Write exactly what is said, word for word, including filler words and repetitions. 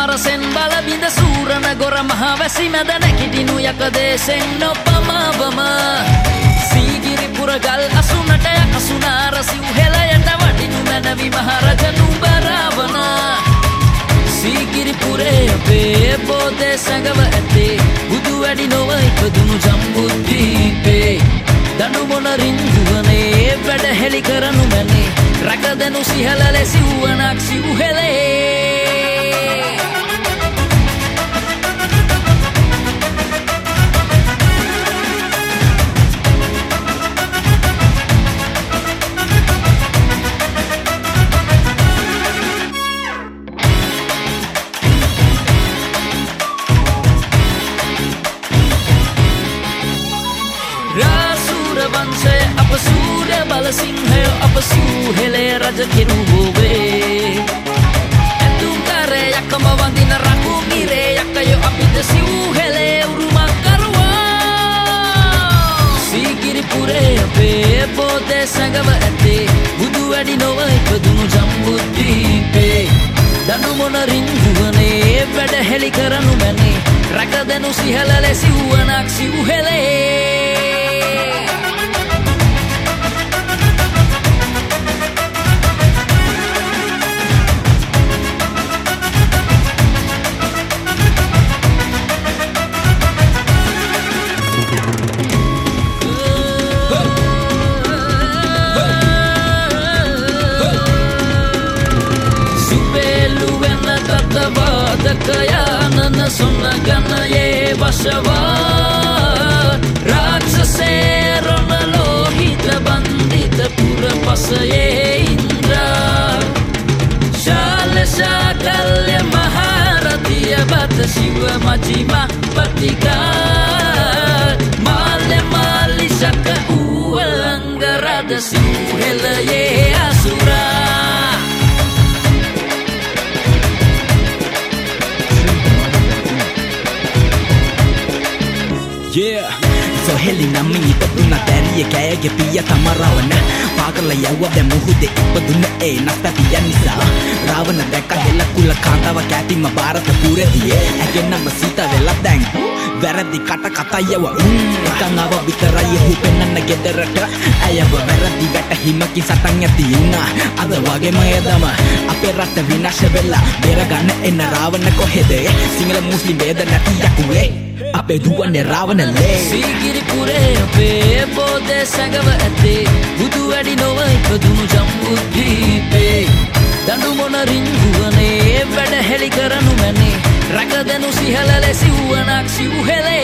රසෙන් බල බිඳ සූරන ගොර මහ වැසි මැද නැකිටිනු යක දේශෙන් නොපමාවම සීගිරි පුරගල් අසුනට යකසුනාර සිව් හෙළයට වටිනු මැනවි මහරජනු බරාවන සීගිරි පුරේ අපේ බෝධේ සැඟව ඇතේ බුදු වැඩි නොව ඉපදුණු ජම්බුද්වීපේ දනු මොන රින්දුවනේ වැඩ හෙළි කරනු මැනේ රැකදෙනු සිහල ලෙසි වුවනක් සිව් හෙළේ වංශය අප සූර්ය බල සිංහය අප සූහෙලේ රජ කෙරුවෝවේ ඇතුම් කරේ යකම වඳින රකු ගිරේ යකයෝ අපිට සිව්හෙලේ උරුමක් කරුවා සීගිරි පුරේ අපේ බෝධේ සැඟව ඇතේ බුදු වැඩි නොව ඉපදුණු ජම්බුද්වීපේ දනු මොන රින්දුවනේ වැඩ හෙළි කරනු මැනේ රැකදෙනු සිහල ලෙසි වුවනක් සිව්හෙලේ Kayanana sonagana ye vashava Rakshase rona lohita bandita pura pasaye indra Shale shakalya maharatiya bata shiva majima patika Male mali shaka ualangarada simuhela ye asura Yeah, so heli nami ipaduna tariye kayage piya tamarawana pagala yawa de muhude ipaduna e nastatiya nisa ravana dekka hela kula kandawa katima bharata purediye agenna masita vela dan වැරදි කට කතයව එකන් ආව විතරයි හුපෙන්නන්න ගෙදරට අයව වැරදි වැටහිමකින් සටන් ඇති උනා අද වගේම එදම අපේ රට විනාශ වෙලා බේරගන්න එන්න රාවණ කොහෙද සිංහල මුස්ලිම් ભેද නැති යකුවේ අපේ දුවන්නේ රාවණලේ සීගිරි පුරේ අපේ බෝධේ සැඟව ඇතේ බුදු වැඩි නොව ඉපදුණු ජම්බුද්වීපේ දඬු මොන රින්ගුවනේ වැඩ හෙළි කරනු මැනේ රැකදෙනු සිහල ලෙසි වුවනක් සිව්හෙලේ